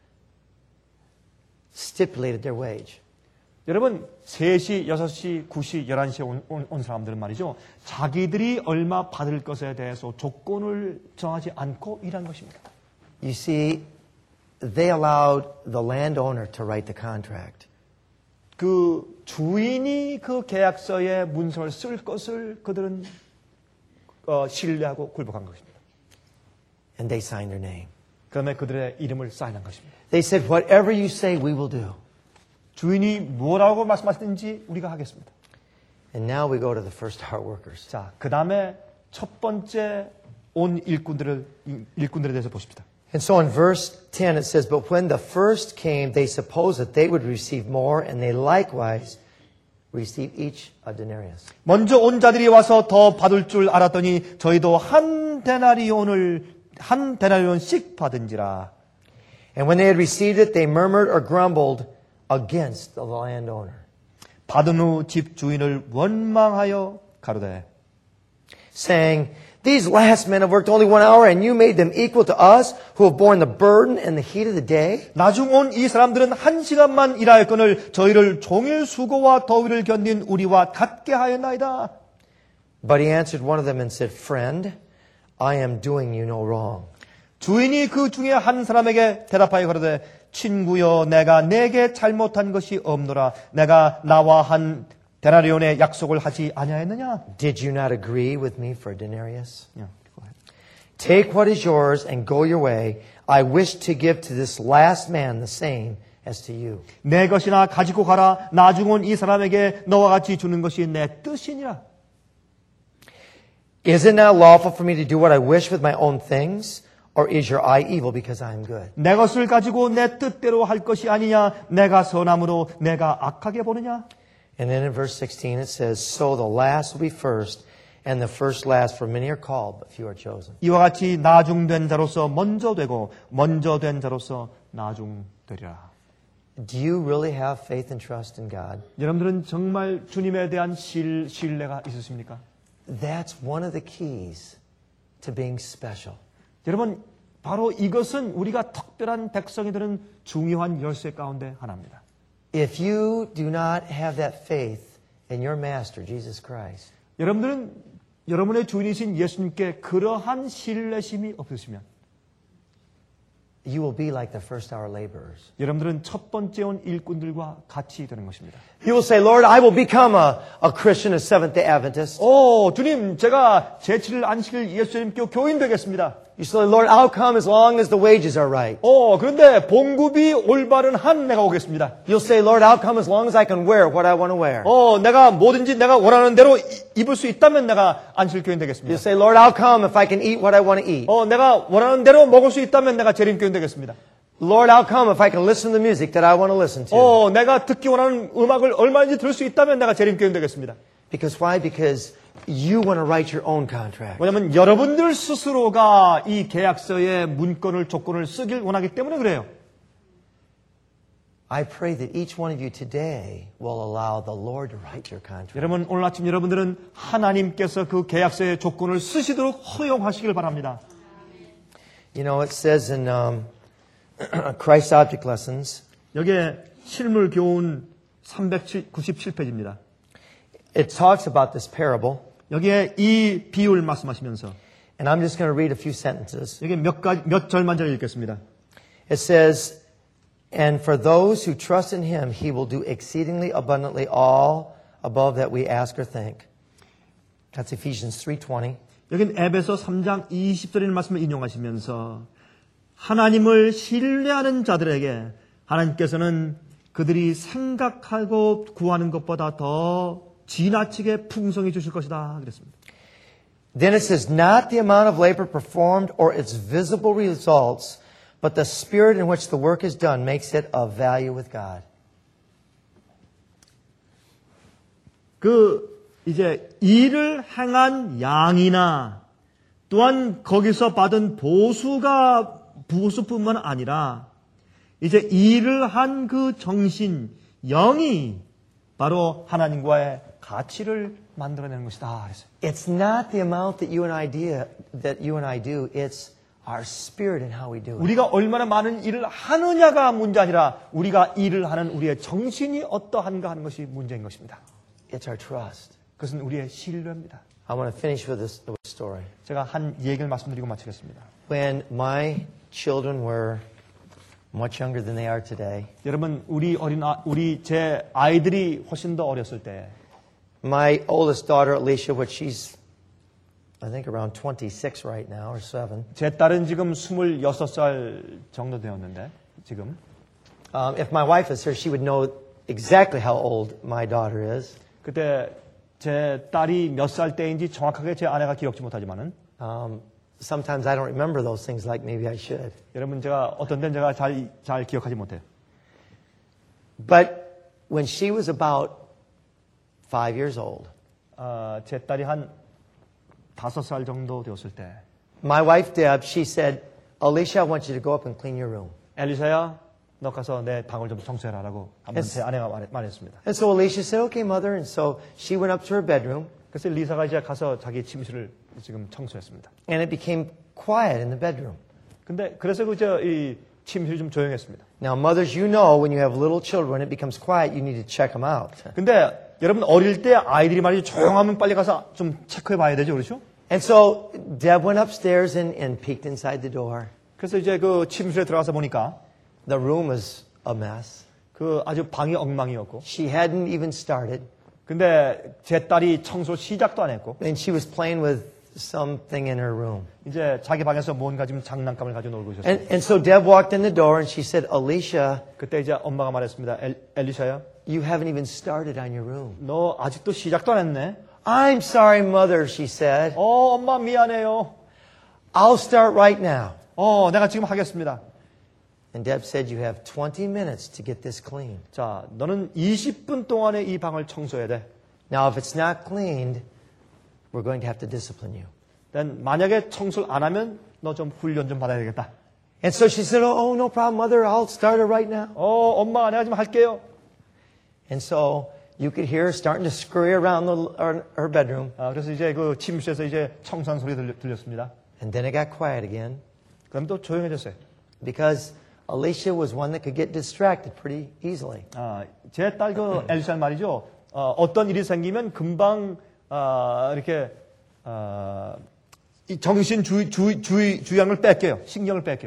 stipulated their wage. 여러분, 3시, 6시, 9시, 11시에 온 사람들은 말이죠. 자기들이 얼마 받을 것에 대해서 조건을 정하지 않고 일한 것입니다. You see, they allowed the landowner to write the contract. 그 주인이 그 계약서에 문서를 쓸 것을 그들은 신뢰하고 굴복한 것입니다. And they signed their name. 그다음에 그들의 이름을 사인한 것입니다. They said, whatever you say, we will do. 주인이 뭐라고 말씀하시든지 우리가 하겠습니다. And now we go to the first hour workers. 자, 그다음에 첫 번째 온 일꾼들에 대해서 보십시다. And so in verse 10 it says, but when the first came, they supposed that they would receive more, and they likewise received each a denarius. 먼저 온 자들이 와서 더 받을 줄 알았더니 저희도 한 데나리온씩 받은지라. And when they had received it, they murmured or grumbled against the landowner. 받은 후 집 주인을 원망하여 가로되, saying, these last men have worked only 1 hour, and you made them equal to us, who have borne the burden and the heat of the day. 나중 온 이 사람들은 1시간만 일하였거늘 저희를 종일 수고와 더위를 견딘 우리와 같게 하였나이다. But he answered one of them and said, friend, I am doing you no wrong. 주인이 그 중에 한 사람에게 대답하여 가로되, 친구여, 내가 내게 잘못한 것이 없노라. 내가 나와 한 데나리온의 약속을 하지 아니하였느냐? Did you not agree with me for a denarius? Yeah, go ahead. Take what is yours and go your way. I wish to give to this last man the same as to you. 내 것이나 가지고 가라. 나중 온 이 사람에게 너와 같이 주는 것이 내 뜻이니라. Is it not lawful for me to do what I wish with my own things? Or is your eye evil because I am good? 내 것을 가지고 내 뜻대로 할 것이 아니냐? 내가 선함으로 내가 악하게 보느냐? And then in verse 16 it says, So the last will be first, and the first last, for many are called, but few are chosen. 이와 같이 나중된 자로서 먼저 되고 먼저 된 자로서 나중되리라. Do you really have faith and trust in God? 여러분들은 정말 주님에 대한 신뢰가 있으십니까? That's one of the keys to being special. 여러분, 바로 이것은 우리가 특별한 백성이 되는 중요한 열쇠 가운데 하나입니다. If you do not have that faith in your master, Jesus Christ, 여러분들은 여러분의 주인이신 예수님께 그러한 신뢰심이 없으시면 you will be like the first hour laborers. 여러분들은 첫 번째 온 일꾼들과 같이 되는 것입니다. You will say, Lord, I will become a Christian, a Seventh-day Adventist. 주님, 제가 제7일 안식일 예수님교 교인 되겠습니다. You say, Lord, I'll come as long as the wages are right. 그런데 봉급이 올바른 한 내가 오겠습니다. You'll say, Lord, I'll come as long as I can wear what I want to wear. 내가 뭐든지 내가 원하는 대로 입을 수 있다면 내가 안식일 교인 되겠습니다. You'll say, Lord, I'll come if I can eat what I want to eat. 내가 원하는 대로 먹을 수 있다면 내가 재림 교인 되겠습니다. Lord, I'll come if I can listen to the music that I want to listen to. 내가 듣기 원하는 음악을 얼마든지 들을 수 있다면 내가 재림 교인 되겠습니다. Because why? Because you want to write your own contract. 왜냐하면 여러분들 스스로가 이 계약서의 문건을 조건을 쓰길 원하기 때문에 그래요. I pray that each one of you today will allow the Lord to write your contract. 여러분 오늘 아침 여러분들은 하나님께서 그 계약서의 조건을 쓰시도록 허용하시길 바랍니다. You know, it says in Christ Object Lessons, 여기에 실물 교훈 397페이지입니다. it talks about this parable. 여기에 이 비유를 말씀하시면서 And I'm just going to read a few sentences. 여기 몇 절만 제가 읽겠습니다. It says, And for those who trust in Him, He will do exceedingly abundantly all above that we ask or think. That's Ephesians 3:20. 여긴 에베소 3장 20절의 말씀을 인용하시면서 하나님을 신뢰하는 자들에게 하나님께서는 그들이 생각하고 구하는 것보다 더 지나치게 풍성히 주실 것이다 그랬습니다. Then it says, not the amount of labor performed or its visible results, but the spirit in which the work is done makes it of value with God. 이제 일을 행한 양이나 또한 거기서 받은 보수뿐만 아니라 이제 일을 한 그 정신, 영이 바로 하나님과의 가치를 만들어내는 것이다. 그랬어요. It's not the amount that you and I do. It's our spirit and how we do it. 우리가 얼마나 많은 일을 하느냐가 문제 아니라 우리가 일을 하는 우리의 정신이 어떠한가 하는 것이 문제인 것입니다. It's our trust. 그것은 우리의 신뢰입니다. I want to finish with this story. 제가 한 얘기를 말씀드리고 마치겠습니다. When my children were much younger than they are today, 여러분 제 아이들이 훨씬 더 어렸을 때 my oldest daughter Alicia, which she's I think around 26 right now or 7. 제 딸은 지금 26살 정도 되었는데 지금 If my wife was here, she would know exactly how old my daughter is. 그때 제 딸이 몇 살 때인지 정확하게 제 아내가 기억지 못하지만은 Sometimes I don't remember those things like maybe I should. 여러분 제가 어떤 때는 제가 잘 기억하지 못해요. But when she was about 5 years old, 제 딸이 한 5살 정도 되었을 때 my wife Deb, she said, Alicia, I want you to go up and clean your room. 엘리샤야, 너 가서 내 방을 좀 청소해라라고 한번 제 아내가 말했습니다. And so Alicia said, okay, mother. And so she went up to her bedroom. 그래서 리사가 이제 가서 자기 침실을 지금 청소했습니다. And it became quiet in the bedroom. 근데 그래서 이 침실이 좀 조용했습니다. Now, mothers, you know when you have little children, when it becomes quiet, you need to check them out. 근데 여러분 어릴 때 아이들이 말이죠 조용하면 빨리 가서 좀 체크해 봐야 되죠, 그렇죠? And so Deb went upstairs and peeked inside the door. 그래서 이제 그 침실에 들어가서 보니까 The room was a mess. 그 아주 방이 엉망이었고. She hadn't even started. 근데 제 딸이 청소 시작도 안 했고. And she was playing with something in her room. 이제 자기 방에서 뭔가 지금 장난감을 가지고 놀고 있었어요. And so Deb walked in the door and she said, Alicia, 그때 이제 엄마가 말했습니다. 엘리샤야, you haven't even started on your room. 너 아직도 시작도 안 했네. I'm sorry, mother, she said. 엄마 미안해요. I'll start right now. 내가 지금 하겠습니다. And Deb said, you have 20 minutes to get this clean. 자, 너는 20분 동안에 이 방을 청소해야 돼. Now, if it's not cleaned, we're going to have to discipline you. 만약에 청소를 안 하면 너 좀 훈련 좀 받아야 되겠다. And so she said, oh, no problem, mother. I'll start it right now. 엄마, 내가 지금 할게요. And so you could hear her starting to scurry around her bedroom. 그래서 이제 그 침실에서 이제 청소한 소리 들렸습니다. And then it got quiet again. 그럼 또 조용해졌어요. Because Alicia was one that could get distracted pretty easily. 제 딸 그 엘리샤는 말이죠. 어떤 일이 생기면 금방 이렇게 이 정신 주의양을 뺏겨요. 신경을 뺏겨요.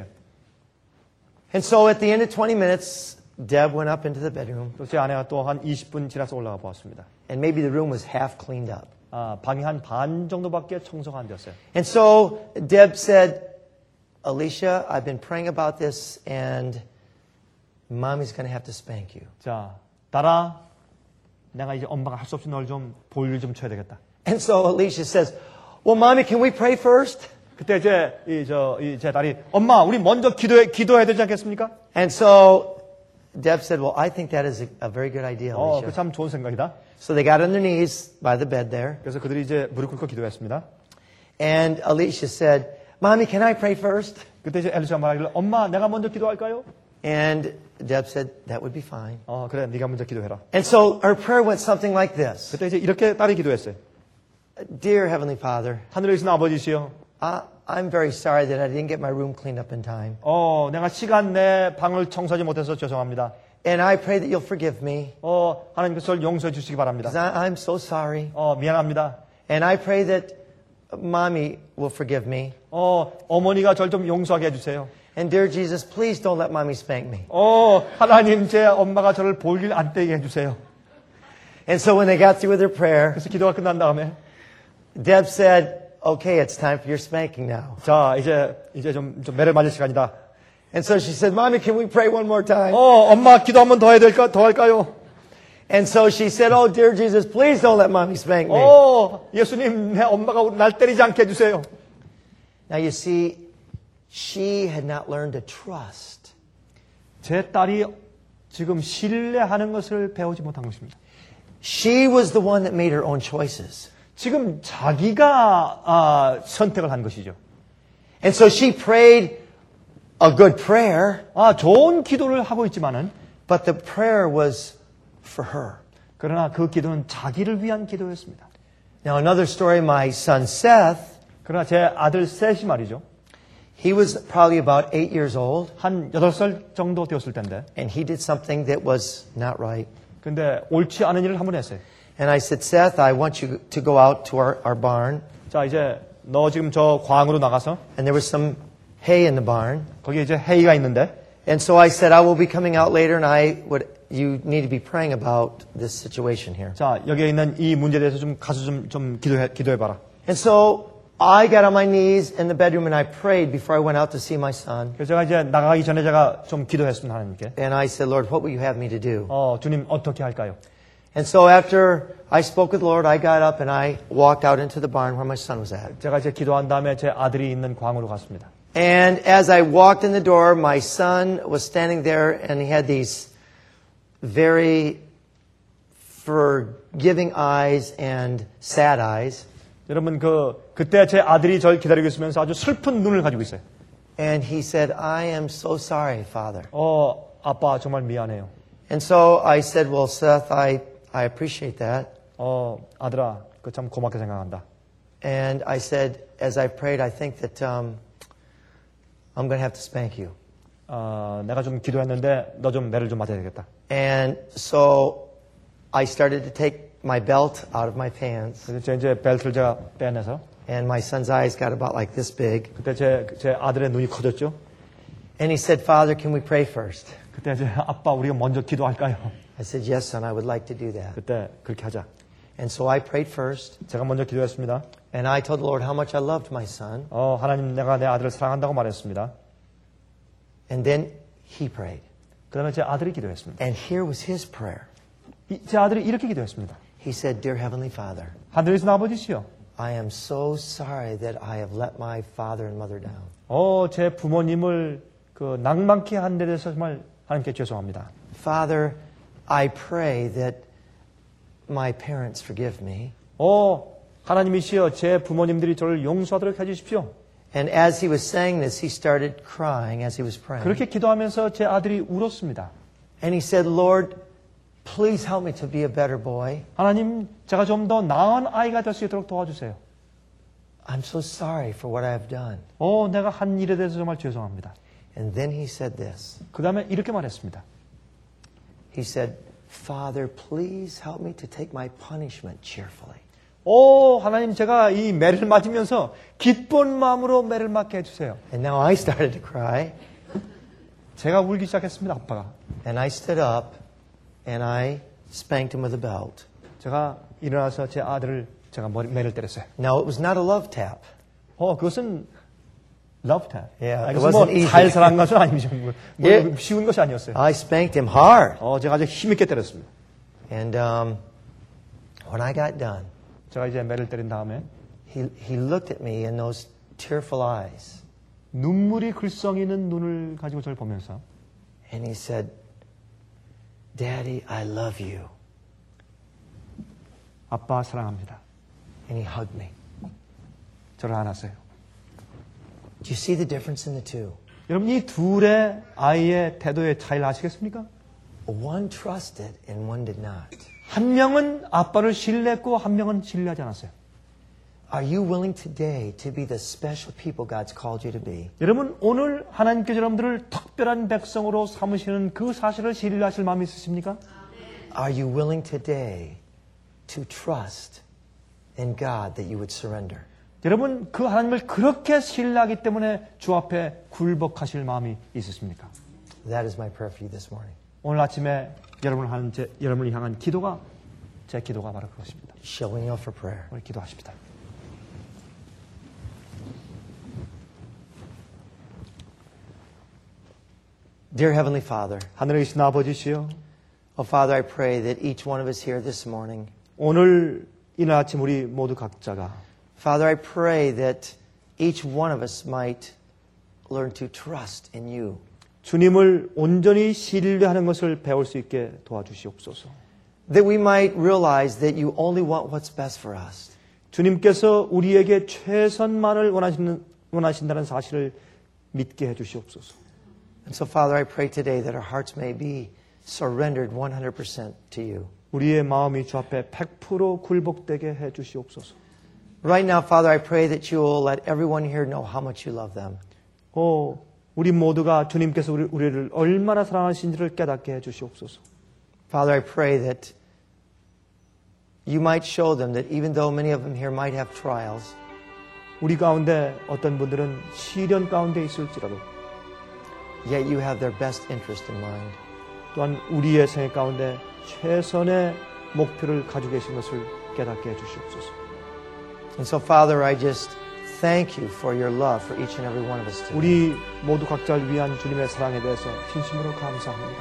And so at the end of 20 minutes, Deb went up into the bedroom. 또 제 아내가 또 한 20분 지나서 올라가 보았습니다. And maybe the room was half cleaned up. 방이 한 반 정도밖에 청소가 안 됐어요. And so Deb said, Alicia, I've been praying about this and mommy's going to have to spank you. 자, 딸아, 내가 이제 엄마가 할 수 없이 널 좀 볼일 좀 쳐야 되겠다. And so Alicia says, well, mommy, can we pray first? 그때 제 딸이 엄마, 우리 먼저 기도해야 되지 않겠습니까? And so Deb said, well, I think that is a very good idea, Alicia. 그 참 좋은 생각이다. So they got on their knees by the bed there. 그래서 그들이 이제 무릎 꿇고 기도했습니다. And Alicia said, mommy, can I pray first? 그때 이제 엘리샤가 말하길래 엄마, 내가 먼저 기도할까요? And Deb said, that would be fine. 그래, 네가 먼저 기도해라. And so her prayer went something like this. 그때 이제 이렇게 딸이 기도했어요. Dear Heavenly Father, 하늘에 계신 아버지시여, I'm very sorry that I didn't get my room cleaned up in time. 내가 시간 내 방을 청소하지 못해서 죄송합니다. And I pray that you'll forgive me. 하나님께서 저를 용서해 주시기 바랍니다. Because I'm so sorry. 미안합니다. And I pray that Mommy will forgive me. 어머니가 저를 좀 용서하게 해주세요. And dear Jesus, please don't let Mommy spank me. 하나님, 제 엄마가 저를 볼일 안 떼게 해주세요. And so when they got through with their prayer, 그래서 기도가 끝난 다음에 Deb said, okay, it's time for your spanking now. 자, 이제 좀 매를 맞을 시간이다. And so she said, Mommy, can we pray one more time? 엄마 기도 한 번 더 할까요? And so she said, oh, dear Jesus, please don't let Mommy spank me. 예수님, 내 엄마가 날 때리지 않게 해주세요. Now you see, she had not learned to trust. 제 딸이 지금 신뢰하는 것을 배우지 못한 것입니다. She was the one that made her own choices. 지금 자기가 선택을 한 것이죠. And so she prayed a good prayer. 좋은 기도를 하고 있지만은, but the prayer was for her. 그러나 그 기도는 자기를 위한 기도였습니다. Now another story, my son Seth. 그러나 제 아들 셋이 말이죠. He was probably about 8 years old. 한 8살 정도 되었을 텐데. And he did something that was not right. 근데 옳지 않은 일을 한 번 했어요. And I said, Seth, I want you to go out to our barn. 자, 이제 너 지금 저 광으로 나가서. And there was some hay in the barn. 거기에 이제 해이가 있는데. And so I said, I will be coming out later and you need to be praying about this situation here. 자, 여기에 있는 이 문제에 대해서 좀 가서 좀 기도해 봐라. And so I got on my knees in the bedroom and I prayed before I went out to see my son. 그래서 제가 이제 나가기 전에 제가 좀 기도했습니다, 하나님께. And I said, Lord, what will you have me to do? 주님, 어떻게 할까요? And so after I spoke with the Lord, I got up and I walked out into the barn where my son was at. 제가 이제 기도한 다음에 제 아들이 있는 광으로 갔습니다. And as I walked in the door, my son was standing there and he had these very forgiving eyes and sad eyes. 여러분, 그때 제 아들이 저를 기다리고 있으면서 아주 슬픈 눈을 가지고 있어요. And he said, I am so sorry, Father. 아빠 정말 미안해요. And so I said, well, Seth, I appreciate that. 아들아, 그 참 고맙게 생각한다. And I said, as I prayed, I think that I'm going to have to spank you. 내가 좀 기도했는데 너 좀 매를 좀 맞아야 되겠다. And so I started to take my belt out of my pants. 그래서 이제 벨트를 제가 빼내서. And my son's eyes got about like this big. 그때 제 아들의 눈이 커졌죠. And he said, Father, can we pray first? 그때 이제 아빠 우리가 먼저 기도할까요? I said, yes, son, I would like to do that. 그때 그렇게 하자. And so I prayed first. 제가 먼저 기도했습니다. And I told the Lord how much I loved my son. 하나님, 내가 내 아들을 사랑한다고 말했습니다. And then he prayed. 그다음에 제 아들이 기도했습니다. And here was his prayer. 제 아들이 이렇게 기도했습니다. He said, Dear Heavenly Father, 하늘에 계신 아버지시여, I am so sorry that I have let my father and mother down. 제 부모님을 그 낭만케 한 데 대해서 정말 하나님께 죄송합니다. Father, I pray that my parents forgive me. 하나님이시여 제 부모님들이 저를 용서하도록 해주십시오. And as he was saying this, he started crying as he was praying. 그렇게 기도하면서 제 아들이 울었습니다. And he said, Lord, please help me to be a better boy. 하나님, 제가 좀 더 나은 아이가 될 수 있도록 도와주세요. I'm so sorry for what I have done. 내가 한 일에 대해서 정말 죄송합니다. And then he said this. 그 다음에 이렇게 말했습니다. He said, Father, please help me to take my punishment cheerfully. 하나님, 제가 이 매를 맞으면서 기쁜 마음으로 매를 맞게 해주세요. And now I started to cry. 제가 울기 시작했습니다, 아빠가. And I stood up and I spanked him with a belt. 제가 일어나서 제 아들을 제가 매를 때렸어요. Now it was not a love tap. 그것은 love tap. Yeah, it 그것은 wasn't easy. 살살한 것은 아니죠. Yeah. 쉬운 것이 아니었어요. I spanked him hard. 제가 아주 힘있게 때렸습니다. And when I got done, 제가 이제 매를 때린 다음에 he looked at me in those tearful eyes. 눈물이 글썽이는 눈을 가지고 저를 보면서 And he said, Daddy, I love you. 아빠 사랑합니다. And he hugged me. 저를 안았어요. Do you see the difference in the two? 여러분 이 둘의 아이의 태도의 차이를 아시겠습니까? One trusted and one did not. 한 명은 아빠를 신뢰했고 한 명은 신뢰하지 않았어요. Are you willing today to be the special people God's called you to be? 여러분 오늘 하나님께서 여러분들을 특별한 백성으로 삼으시는 그 사실을 신뢰하실 마음이 있으십니까? Are you willing today to trust in God that you would surrender? 여러분 그 하나님을 그렇게 신뢰하기 때문에 주 앞에 굴복하실 마음이 있으십니까? That is my prayer for you this morning. 오늘 아침에 여러분을 향한 기도가 제 기도가 바로 그것입니다. Shall we kneel for prayer? 오늘 기도하십니다. Dear Heavenly Father, 하늘에 계신 아버지시여, Father, I pray that each one of us here this morning, 오늘 이날 아침 우리 모두 각자가 Father, I pray that each one of us might learn to trust in you. 주님을 온전히 신뢰하는 것을 배울 수 있게 도와주시옵소서. That we might realize that you only want what's best for us. 주님께서 우리에게 최선만을 원하신다는 사실을 믿게 해주시옵소서. And so, Father, I pray today that our hearts may be surrendered 100% to you. 우리의 마음이 주 앞에 100% 굴복되게 해주시옵소서. Right now, Father, I pray that you will let everyone here know how much you love them. 우리 모두가 주님께서 우리를 얼마나 사랑하신지를 깨닫게 해주시옵소서. Father, I pray that you might show them that even though many of them here might have trials, 우리 가운데 어떤 분들은 시련 가운데 있을지라도 yet you have their best interest in mind. 또한 우리의 생애 가운데 최선의 목표를 가지고 계신 것을 깨닫게 해주시옵소서. And so, Father, I just thank you for your love for each and every one of us today. 우리 모두 각자를 위한 주님의 사랑에 대해서 진심으로 감사합니다.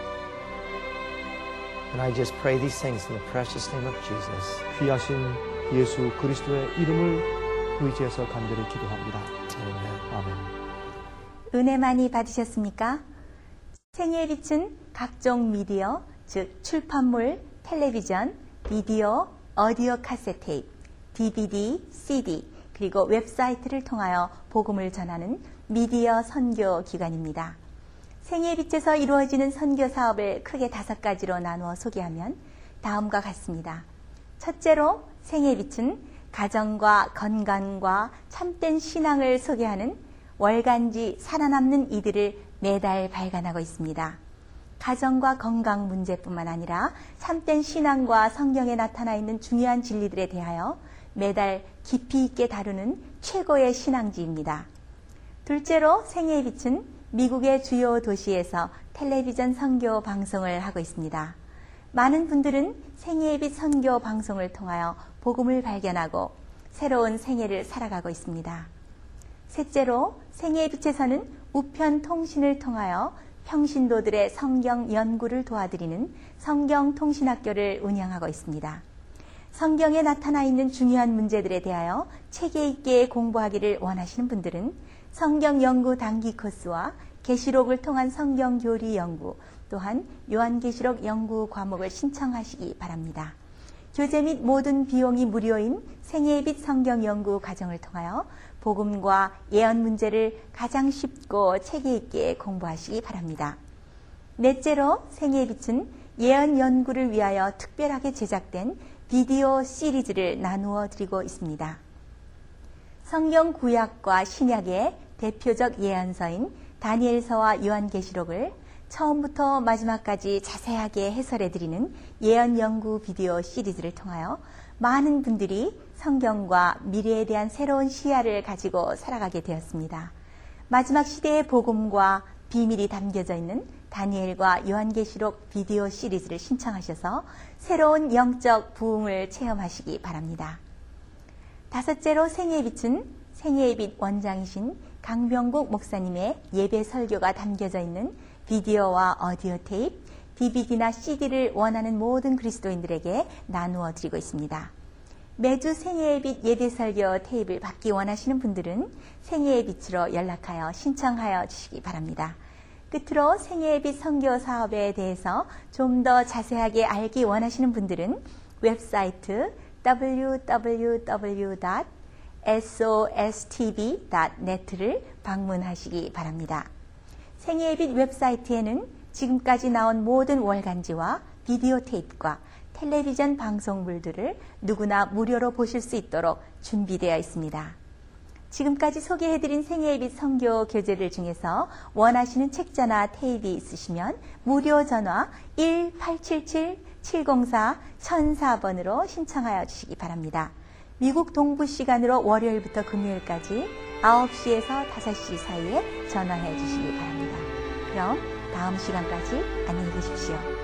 And I just pray these things in the precious name of Jesus. 귀하신 예수 그리스도의 이름을 의지해서 간절히 기도합니다. Amen. 아멘. 은혜 많이 받으셨습니까? 생애의 빛은 각종 미디어, 즉 출판물, 텔레비전, 비디오, 오디오 카세테이프, DVD, CD, 그리고 웹사이트를 통하여 복음을 전하는 미디어 선교 기관입니다. 생애의 빛에서 이루어지는 선교 사업을 크게 5가지로 나누어 소개하면 다음과 같습니다. 첫째로 생애의 빛은 가정과 건강과 참된 신앙을 소개하는 월간지 살아남는 이들을 매달 발간하고 있습니다. 가정과 건강 문제뿐만 아니라 참된 신앙과 성경에 나타나 있는 중요한 진리들에 대하여 매달 깊이 있게 다루는 최고의 신앙지입니다. 둘째로 생애의 빛은 미국의 주요 도시에서 텔레비전 선교 방송을 하고 있습니다. 많은 분들은 생애의 빛 선교 방송을 통하여 복음을 발견하고 새로운 생애를 살아가고 있습니다. 셋째로 생애의 빛에서는 우편 통신을 통하여 평신도들의 성경 연구를 도와드리는 성경통신학교를 운영하고 있습니다. 성경에 나타나 있는 중요한 문제들에 대하여 체계 있게 공부하기를 원하시는 분들은 성경 연구 단기 코스와 계시록을 통한 성경 교리 연구, 또한 요한계시록 연구 과목을 신청하시기 바랍니다. 교재 및 모든 비용이 무료인 생애의 빛 성경 연구 과정을 통하여 복음과 예언 문제를 가장 쉽고 체계 있게 공부하시기 바랍니다. 넷째로 생애의 빛은 예언 연구를 위하여 특별하게 제작된 비디오 시리즈를 나누어 드리고 있습니다. 성경 구약과 신약의 대표적 예언서인 다니엘서와 요한계시록을 처음부터 마지막까지 자세하게 해설해 드리는 예언 연구 비디오 시리즈를 통하여 많은 분들이 성경과 미래에 대한 새로운 시야를 가지고 살아가게 되었습니다. 마지막 시대의 복음과 비밀이 담겨져 있는 다니엘과 요한계시록 비디오 시리즈를 신청하셔서 새로운 영적 부흥을 체험하시기 바랍니다. 다섯째로 생애의 빛은 생애의 빛 원장이신 강병국 목사님의 예배 설교가 담겨져 있는 비디오와 오디오 테이프, DVD나 CD를 원하는 모든 그리스도인들에게 나누어 드리고 있습니다. 매주 생애의 빛 예배 설교 테이프를 받기 원하시는 분들은 생애의 빛으로 연락하여 신청하여 주시기 바랍니다. 끝으로 생애의 빛 선교 사업에 대해서 좀 더 자세하게 알기 원하시는 분들은 웹사이트 www.sostv.net를 방문하시기 바랍니다. 생애의 빛 웹사이트에는 지금까지 나온 모든 월간지와 비디오 테이프과 텔레비전 방송물들을 누구나 무료로 보실 수 있도록 준비되어 있습니다. 지금까지 소개해드린 생애의 빛 선교 교재들 중에서 원하시는 책자나 테이프가 있으시면 무료 전화 1877-704-1004번으로 신청하여 주시기 바랍니다. 미국 동부 시간으로 월요일부터 금요일까지 9시에서 5시 사이에 전화해 주시기 바랍니다. 그럼 다음 시간까지 안녕히 계십시오.